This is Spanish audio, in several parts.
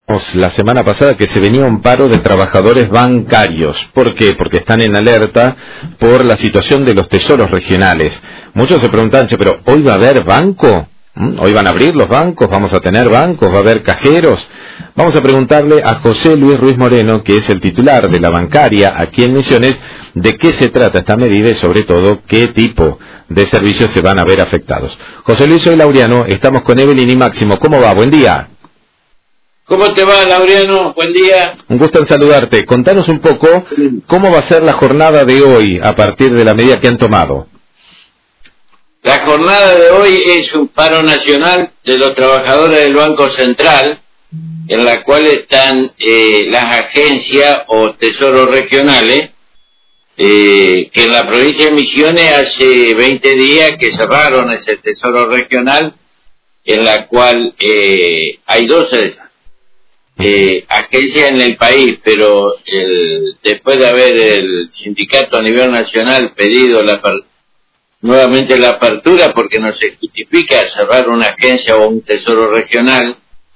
La semana pasada que se venía un paro de trabajadores bancarios. ¿Por qué? Porque están en alerta por la situación de los tesoros regionales. Muchos se preguntan, pero ¿hoy va a haber banco? ¿Hoy van a abrir los bancos? ¿Vamos a tener bancos? ¿Va a haber cajeros? Vamos a preguntarle a José Luis Ruiz Moreno, que es el titular de la bancaria aquí en Misiones, de qué se trata esta medida y sobre todo qué tipo de servicios se van a ver afectados. José Luis, soy Laureano, estamos con Evelyn y Máximo. ¿Cómo va? Buen día. ¿Cómo te va, Laureano? Buen día. Un gusto en saludarte. Contanos un poco cómo va a ser la jornada de hoy a partir de la medida que han tomado. La jornada de hoy es un paro nacional de los trabajadores del Banco Central, en la cual están las agencias o tesoros regionales, que en la provincia de Misiones hace 20 días que cerraron ese tesoro regional, en la cual hay 12 agencias en el país, pero después de haber el sindicato a nivel nacional pedido nuevamente la apertura, porque no se justifica cerrar una agencia o un tesoro regional,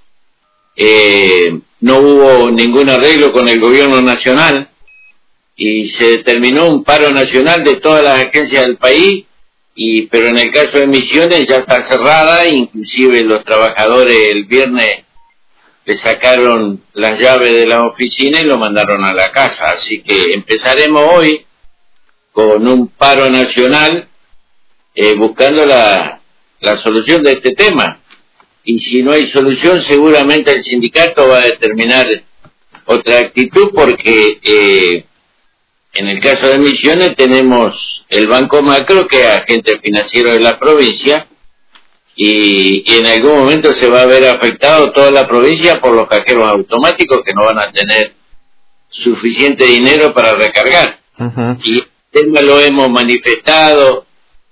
no hubo ningún arreglo con el gobierno nacional y se determinó un paro nacional de todas las agencias del país, pero en el caso de Misiones ya está cerrada, inclusive los trabajadores el viernes le sacaron las llaves de la oficina y lo mandaron a la casa. Así que empezaremos hoy con un paro nacional buscando la solución de este tema. Y si no hay solución, seguramente el sindicato va a determinar otra actitud, porque en el caso de Misiones tenemos el Banco Macro, que es agente financiero de la provincia, y en algún momento se va a ver afectado toda la provincia por los cajeros automáticos que no van a tener suficiente dinero para recargar. Y el tema lo hemos manifestado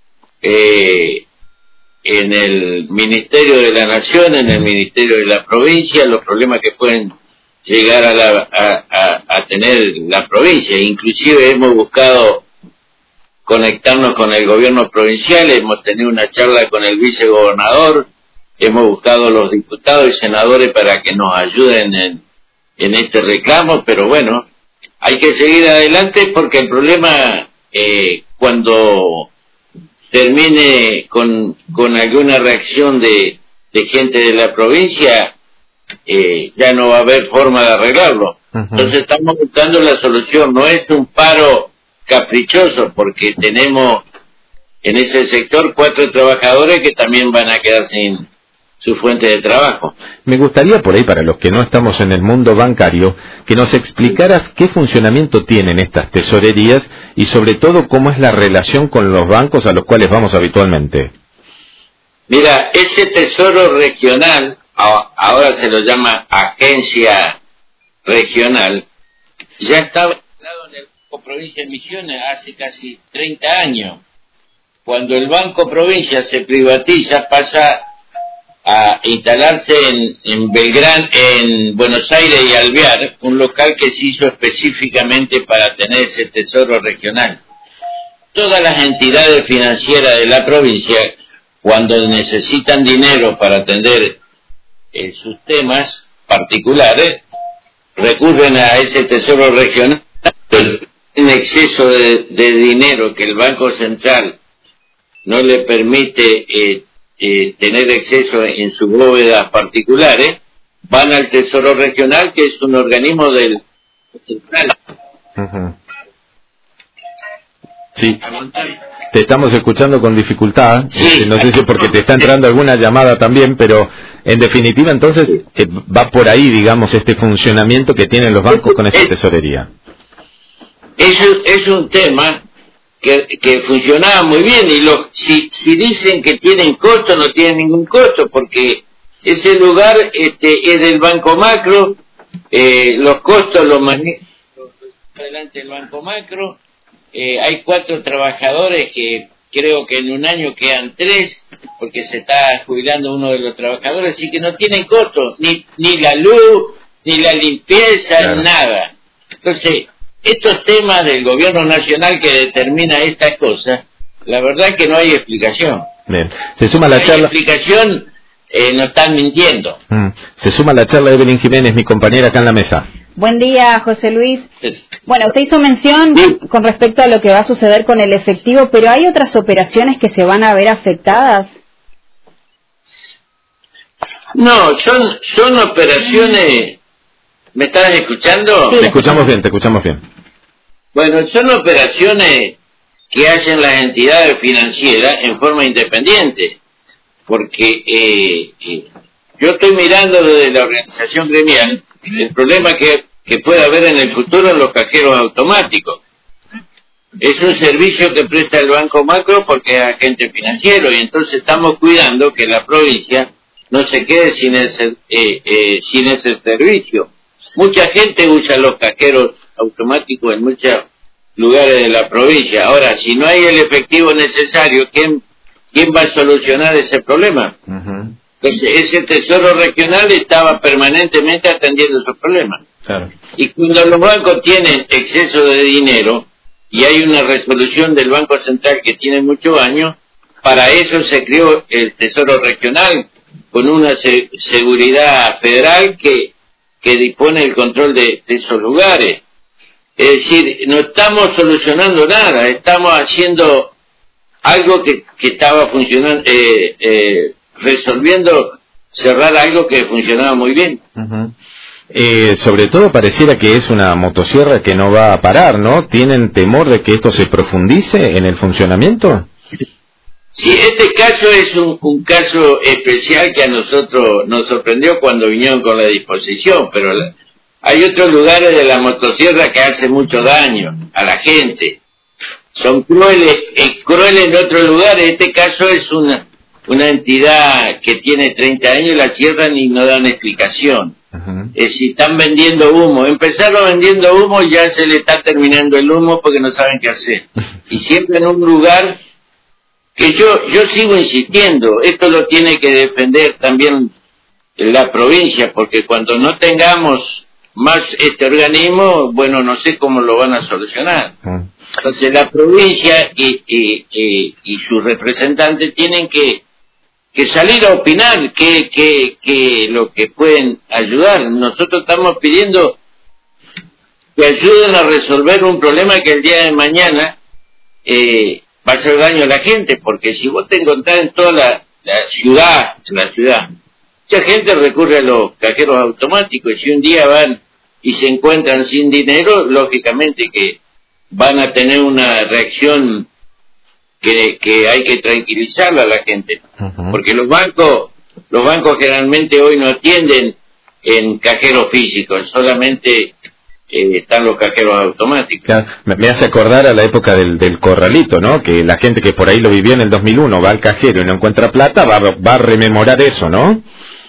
en el Ministerio de la Nación, en el Ministerio de la Provincia, los problemas que pueden llegar a tener la provincia. Inclusive hemos buscado conectarnos con el gobierno provincial, hemos tenido una charla con el vicegobernador, hemos buscado los diputados y senadores para que nos ayuden en este reclamo, pero bueno, hay que seguir adelante, porque el problema cuando termine con alguna reacción de gente de la provincia, ya no va a haber forma de arreglarlo. Entonces estamos buscando la solución, no es un paro caprichoso, porque tenemos en ese sector 4 trabajadores que también van a quedar sin su fuente de trabajo. Me gustaría por ahí, para los que no estamos en el mundo bancario, que nos explicaras qué funcionamiento tienen estas tesorerías y sobre todo cómo es la relación con los bancos a los cuales vamos habitualmente. Mira, ese tesoro regional, ahora se lo llama agencia regional, ya estaba instalado en el Banco Provincia de Misiones hace casi 30 años. Cuando el Banco Provincia se privatiza, pasa a instalarse en Belgrano, en Buenos Aires y Alvear, un local que se hizo específicamente para tener ese tesoro regional. Todas las entidades financieras de la provincia, cuando necesitan dinero para atender sus temas particulares, recurren a ese tesoro regional. En exceso de dinero que el Banco Central no le permite tener exceso en sus bóvedas particulares, van al Tesoro Regional, que es un organismo del central. Sí, te estamos escuchando con dificultad. Sí. No sé si es porque te está entrando alguna llamada también, pero en definitiva entonces va por ahí, digamos, este funcionamiento que tienen los bancos con esa tesorería. Es un tema que funcionaba muy bien, y si dicen que tienen costo, no tienen ningún costo, porque ese lugar es del Banco Macro, los costos los maneja adelante el Banco Macro, hay 4 trabajadores que creo que en un año quedan 3, porque se está jubilando uno de los trabajadores, así que no tienen costo, ni la luz, ni la limpieza, claro, nada. Entonces, estos temas del gobierno nacional que determina estas cosas, la verdad que no hay explicación. Bien. Se suma la charla. Explicación nos están mintiendo. Se suma a la charla Evelyn Jiménez, mi compañera acá en la mesa. Buen día, José Luis. Bueno, usted hizo mención con respecto a lo que va a suceder con el efectivo, pero ¿hay otras operaciones que se van a ver afectadas? No, son operaciones... ¿Me estás escuchando? Sí, te escuchamos bien. Bueno, son operaciones que hacen las entidades financieras en forma independiente, porque yo estoy mirando desde la organización gremial el problema que puede haber en el futuro en los cajeros automáticos. Es un servicio que presta el Banco Macro porque es agente financiero, y entonces estamos cuidando que la provincia no se quede sin ese servicio. Mucha gente usa los cajeros automáticos en muchos lugares de la provincia. Ahora, si no hay el efectivo necesario, ¿quién va a solucionar ese problema? Entonces, ese Tesoro Regional estaba permanentemente atendiendo esos problemas. Claro. Y cuando los bancos tienen exceso de dinero y hay una resolución del Banco Central que tiene muchos años, para eso se creó el Tesoro Regional con una seguridad federal que dispone el control de esos lugares. Es decir, no estamos solucionando nada, estamos haciendo algo que estaba funcionando, resolviendo cerrar algo que funcionaba muy bien. Sobre todo pareciera que es una motosierra que no va a parar, ¿no? ¿Tienen temor de que esto se profundice en el funcionamiento? Sí, este caso es un caso especial que a nosotros nos sorprendió cuando vinieron con la disposición, pero hay otros lugares de la motosierra que hacen mucho daño a la gente. Son crueles en otros lugares. Este caso es una entidad que tiene 30 años y la cierran y no dan explicación. Si están vendiendo humo, empezaron vendiendo humo y ya se le está terminando el humo porque no saben qué hacer. Y siempre en un lugar que yo sigo insistiendo, esto lo tiene que defender también la provincia, porque cuando no tengamos más este organismo, bueno, no sé cómo lo van a solucionar. Entonces la provincia y sus representantes tienen que salir a opinar que lo que pueden ayudar. Nosotros estamos pidiendo que ayuden a resolver un problema que el día de mañana va a hacer daño a la gente, porque si vos te encontrás en toda la ciudad, mucha gente recurre a los cajeros automáticos, y si un día van y se encuentran sin dinero, lógicamente que van a tener una reacción que hay que tranquilizarla a la gente, porque los bancos generalmente hoy no atienden en cajeros físicos, solamente están los cajeros automáticos. Claro, me hace acordar a la época del corralito, ¿no? Que la gente que por ahí lo vivió en el 2001 va al cajero y no encuentra plata, va a rememorar eso, ¿no?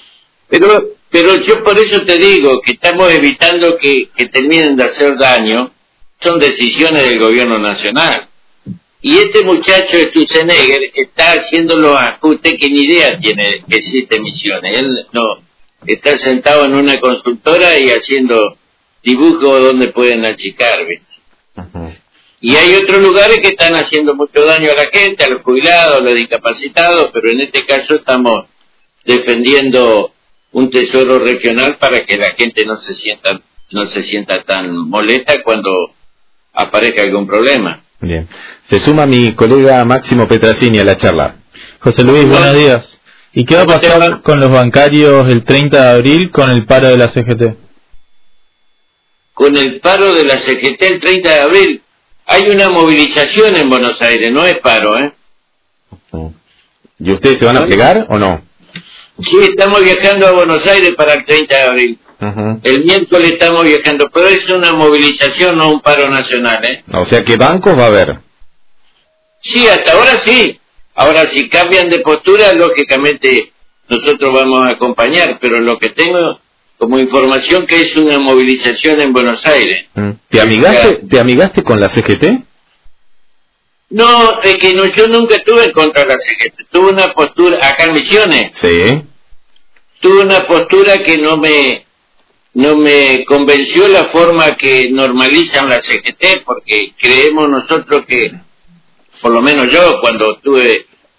Pero yo por eso te digo que estamos evitando que terminen de hacer daño. Son decisiones del gobierno nacional. Y este muchacho Sturzenegger está haciendo los ajustes que ni idea tiene que existe Misiones. Él no está sentado en una consultora y haciendo dibujos donde pueden achicar, ¿ves? Y hay otros lugares que están haciendo mucho daño a la gente, a los jubilados, a los discapacitados, pero en este caso estamos defendiendo un tesoro regional para que la gente no se sienta tan molesta cuando aparezca algún problema. Bien. Se suma mi colega Máximo Petrasini a la charla. José Luis, buenos días. ¿Y qué va a pasar con los bancarios el 30 de abril con el paro de la CGT? Con el paro de la CGT el 30 de abril. Hay una movilización en Buenos Aires, no es paro, ¿eh? ¿Y ustedes se van a plegar o no? Sí, estamos viajando a Buenos Aires para el 30 de abril. El miércoles estamos viajando, pero es una movilización, no un paro nacional, ¿eh? O sea, ¿qué bancos va a haber? Sí, hasta ahora sí. Ahora, si cambian de postura, lógicamente nosotros vamos a acompañar, pero lo que tengo como información que es una movilización en Buenos Aires. ¿Te amigaste con la CGT? No, es que no, yo nunca estuve en contra de la CGT. Tuve una postura, acá en Misiones. Sí. Tuve una postura que no me convenció la forma que normalizan la CGT, porque creemos nosotros que, por lo menos yo, cuando estuve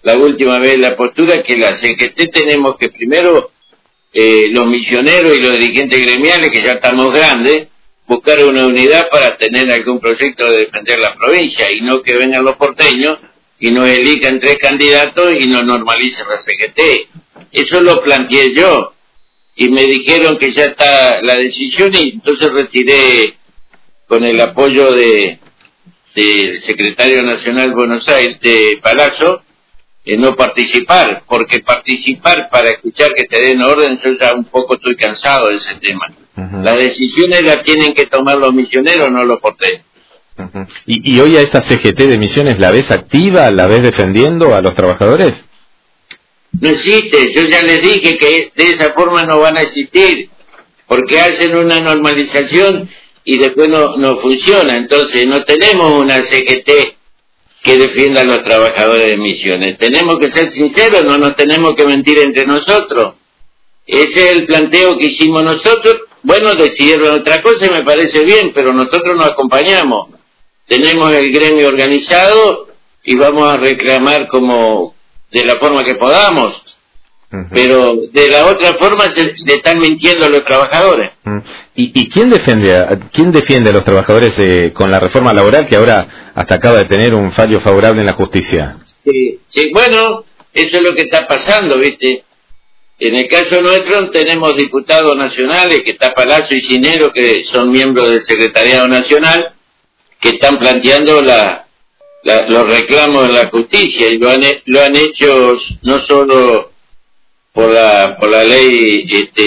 la última vez la postura, que la CGT tenemos que primero, los misioneros y los dirigentes gremiales, que ya estamos grandes, buscar una unidad para tener algún proyecto de defender la provincia, y no que vengan los porteños y nos elijan 3 candidatos y nos normalicen la CGT. Eso lo planteé yo, y me dijeron que ya está la decisión, y entonces retiré, con el apoyo del secretario nacional de Buenos Aires, de Palazzo, no participar, porque participar para escuchar que te den orden, yo ya un poco estoy cansado de ese tema. Las decisiones las tienen que tomar los misioneros, no los porteños. ¿Y hoy a esa CGT de Misiones la ves activa, la ves defendiendo a los trabajadores? No existe, yo ya les dije que de esa forma no van a existir, porque hacen una normalización y después no funciona. Entonces no tenemos una CGT que defienda a los trabajadores de Misiones. Tenemos que ser sinceros, no nos tenemos que mentir entre nosotros. Ese es el planteo que hicimos nosotros. Bueno, decidieron otra cosa y me parece bien, pero nosotros nos acompañamos. Tenemos el gremio organizado y vamos a reclamar como de la forma que podamos. Pero de la otra forma le están mintiendo a los trabajadores. ¿Y quién defiende a los trabajadores con la reforma laboral, que ahora hasta acaba de tener un fallo favorable en la justicia? Sí, bueno, eso es lo que está pasando, ¿viste? En el caso nuestro tenemos diputados nacionales, que está Palazzo y Cinero, que son miembros del Secretariado Nacional, que están planteando los reclamos en la justicia, y lo han hecho no solo por la ley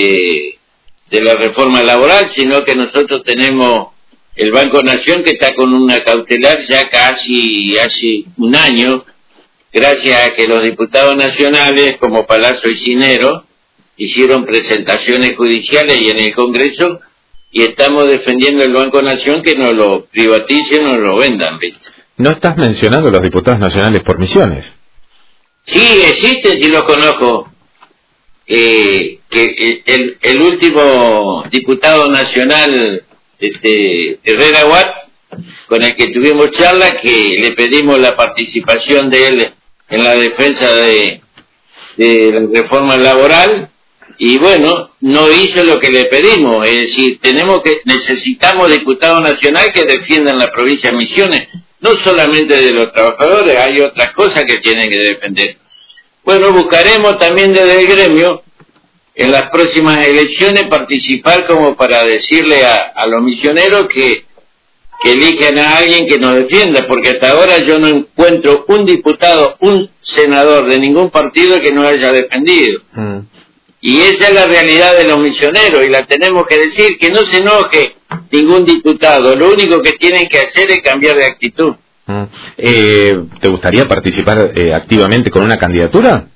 de la reforma laboral, sino que nosotros tenemos el Banco Nación, que está con una cautelar ya casi hace un año, gracias a que los diputados nacionales, como Palazzo y Cinero, hicieron presentaciones judiciales y en el Congreso, y estamos defendiendo el Banco Nación, que no lo privaticen, no lo vendan, ¿viste? ¿No estás mencionando a los diputados nacionales por Misiones? Sí, existen, sí los conozco. Que el último diputado nacional, Herrera Watt, con el que tuvimos charla, que le pedimos la participación de él en la defensa de la reforma laboral, y bueno, no hizo lo que le pedimos. Es decir, necesitamos diputados nacionales que defiendan la provincia de Misiones, no solamente de los trabajadores, hay otras cosas que tienen que defender. Bueno, buscaremos también desde el gremio, en las próximas elecciones, participar como para decirle a los misioneros que elijan a alguien que nos defienda, porque hasta ahora yo no encuentro un diputado, un senador de ningún partido que nos haya defendido. Y esa es la realidad de los misioneros, y la tenemos que decir, que no se enoje ningún diputado, lo único que tienen que hacer es cambiar de actitud. ¿Te gustaría participar activamente con una candidatura?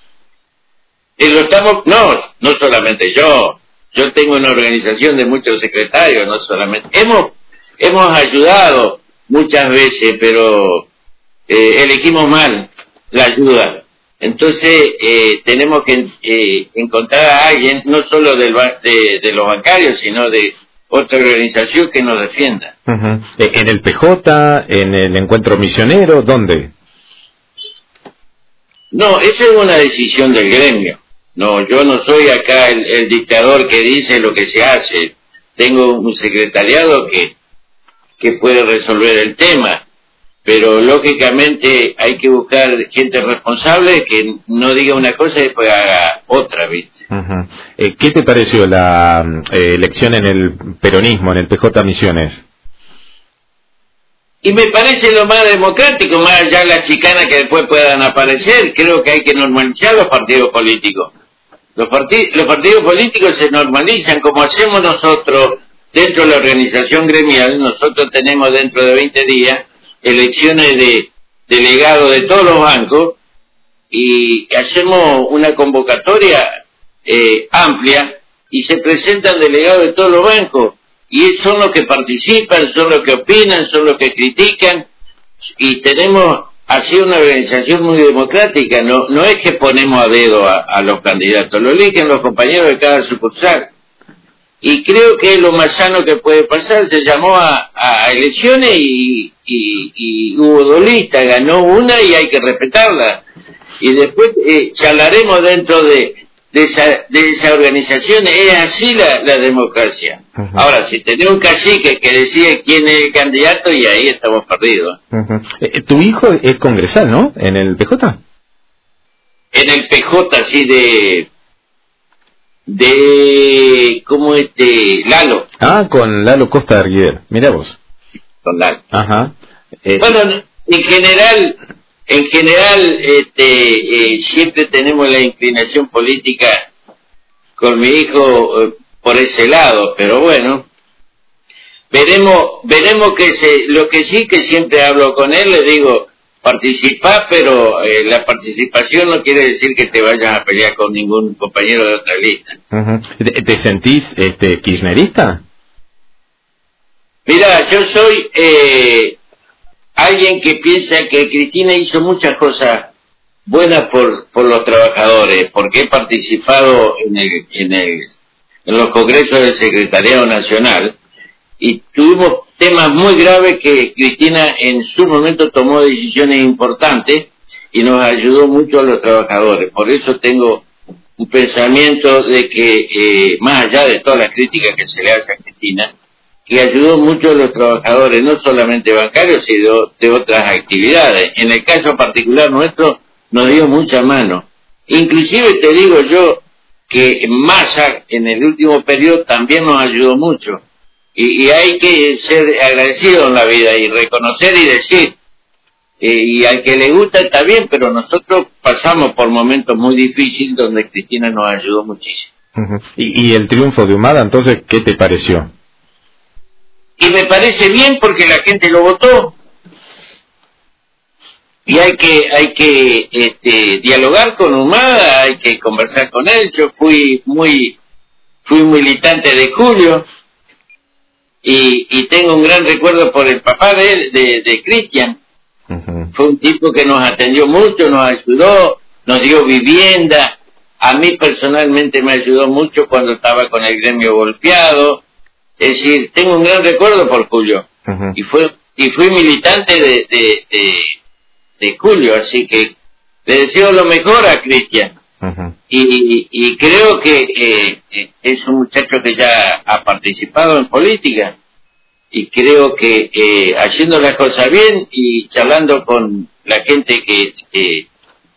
No solamente yo tengo una organización de muchos secretarios, no solamente, hemos ayudado muchas veces, pero elegimos mal la ayuda. Entonces tenemos que encontrar a alguien, no solo de los bancarios, sino de otra organización que nos defienda. ¿En el PJ, en el encuentro misionero, dónde? No, esa es una decisión del gremio. No, yo no soy acá el dictador que dice lo que se hace. Tengo un secretariado que puede resolver el tema, pero lógicamente hay que buscar gente responsable que no diga una cosa y después haga otra, ¿viste? ¿Qué te pareció la elección en el peronismo, en el PJ Misiones? Y me parece lo más democrático, más allá de las chicanas que después puedan aparecer. Creo que hay que normalizar los partidos políticos. Los partidos políticos se normalizan como hacemos nosotros dentro de la organización gremial. Nosotros tenemos dentro de 20 días elecciones de delegados de todos los bancos, y hacemos una convocatoria amplia y se presentan delegados de todos los bancos, y son los que participan, son los que opinan, son los que critican, y tenemos así una organización muy democrática. No es que ponemos a dedo a los candidatos, lo eligen los compañeros de cada sucursal, y creo que es lo más sano que puede pasar. Se llamó a elecciones y hubo 2 listas, ganó una y hay que respetarla. y después charlaremos dentro de esa organización. Es así la democracia. Ahora, si tenés un cacique que decide quién es el candidato, y ahí estamos perdidos. Tu hijo es congresal, ¿no? ¿En el PJ? En el PJ, sí, ¿cómo Lalo? Ah, con Lalo Costa de Arguider. Mirá vos. Con Lalo. Ajá. Bueno, en general, siempre tenemos la inclinación política con mi hijo por ese lado, pero bueno, veremos lo que sí, que siempre hablo con él, le digo, participá, pero la participación no quiere decir que te vayas a pelear con ningún compañero de otra lista. ¿Te sentís kirchnerista? Mira, yo soy alguien que piensa que Cristina hizo muchas cosas buenas por los trabajadores, porque he participado en los congresos del Secretariado Nacional y tuvimos temas muy graves que Cristina en su momento tomó decisiones importantes y nos ayudó mucho a los trabajadores. Por eso tengo un pensamiento de que, más allá de todas las críticas que se le hace a Cristina, que ayudó mucho a los trabajadores, no solamente bancarios, sino de otras actividades. En el caso particular nuestro, nos dio mucha mano. Inclusive te digo yo que Massa, en el último periodo, también nos ayudó mucho. Y hay que ser agradecido en la vida y reconocer y decir, y al que le gusta está bien, pero nosotros pasamos por momentos muy difíciles donde Cristina nos ayudó muchísimo. ¿Y el triunfo de Humada, entonces, qué te pareció? Y me parece bien porque la gente lo votó. Y hay que dialogar con Humada, hay que conversar con él. Yo fui un militante de Julio y tengo un gran recuerdo por el papá de él, de Cristian. Fue un tipo que nos atendió mucho, nos ayudó, nos dio vivienda. A mí personalmente me ayudó mucho cuando estaba con el gremio golpeado. Es decir, tengo un gran recuerdo por Julio. Y fui militante de Julio, así que le deseo lo mejor a Cristian. Y creo que es un muchacho que ya ha participado en política y creo que haciendo las cosas bien y charlando con la gente que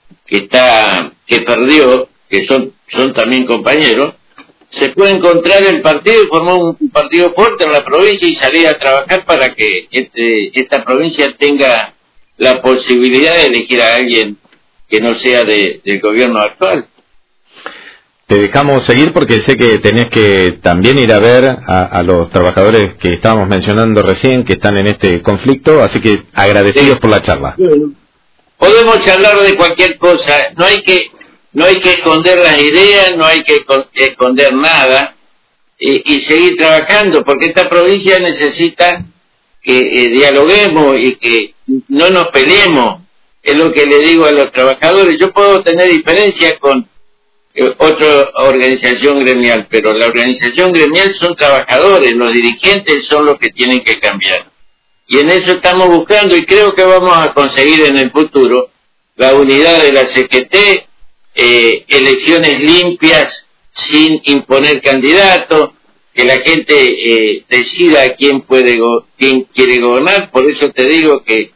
perdió, que son también compañeros, se puede encontrar el partido y formar un partido fuerte en la provincia y salir a trabajar para que esta provincia tenga la posibilidad de elegir a alguien que no sea del gobierno actual. Te dejamos seguir porque sé que tenés que también ir a ver a los trabajadores que estábamos mencionando recién, que están en este conflicto, así que agradecidos por la charla. Podemos charlar de cualquier cosa, no hay que esconder las ideas, no hay que esconder nada, y seguir trabajando, porque esta provincia necesita que dialoguemos y que no nos peleemos. Es lo que le digo a los trabajadores. Yo puedo tener diferencias con otra organización gremial, pero la organización gremial son trabajadores, los dirigentes son los que tienen que cambiar. Y en eso estamos buscando y creo que vamos a conseguir en el futuro la unidad de la CGT, elecciones limpias sin imponer candidatos, que la gente decida quién quiere gobernar. Por eso te digo que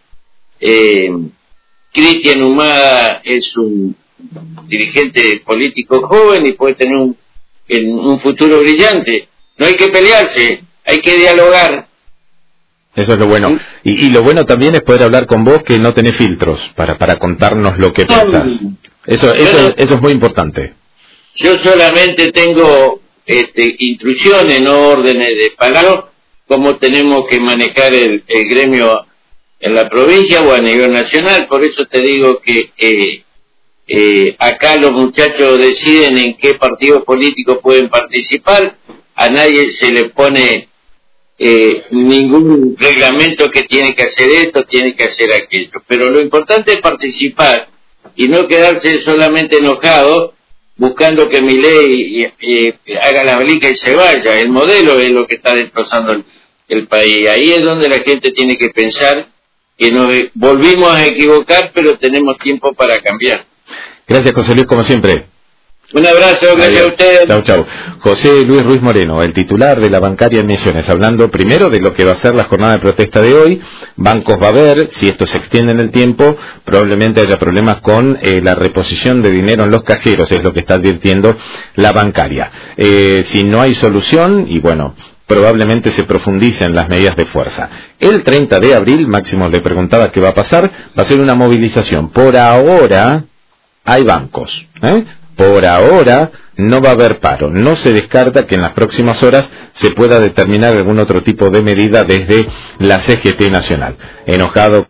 Cristian Humada es un dirigente político joven y puede tener un futuro brillante. No hay que pelearse, hay que dialogar. Eso es lo bueno. Y lo bueno también es poder hablar con vos, que no tenés filtros para contarnos lo que pensás. Eso es muy importante. Yo solamente tengo instrucciones, no órdenes de palabra, cómo tenemos que manejar el gremio en la provincia o a nivel nacional. Por eso te digo que acá los muchachos deciden en qué partidos políticos pueden participar. A nadie se le pone ningún reglamento que tiene que hacer esto, tiene que hacer aquello. Pero lo importante es participar y no quedarse solamente enojado buscando que Milei haga la valija y se vaya. El modelo es lo que está destrozando el país. Ahí es donde la gente tiene que pensar que nos volvimos a equivocar, pero tenemos tiempo para cambiar. Gracias, José Luis, como siempre. Un abrazo, gracias a ustedes. Chau, chau. José Luis Ruiz Moreno, el titular de la bancaria en Misiones, hablando primero de lo que va a ser la jornada de protesta de hoy. Bancos va a haber, si esto se extiende en el tiempo, probablemente haya problemas con la reposición de dinero en los cajeros, es lo que está advirtiendo la bancaria. Si no hay solución, y bueno, probablemente se profundicen las medidas de fuerza. El 30 de abril, Máximo le preguntaba qué va a pasar, va a ser una movilización. Por ahora hay bancos, Por ahora no va a haber paro. No se descarta que en las próximas horas se pueda determinar algún otro tipo de medida desde la CGT Nacional. Enojado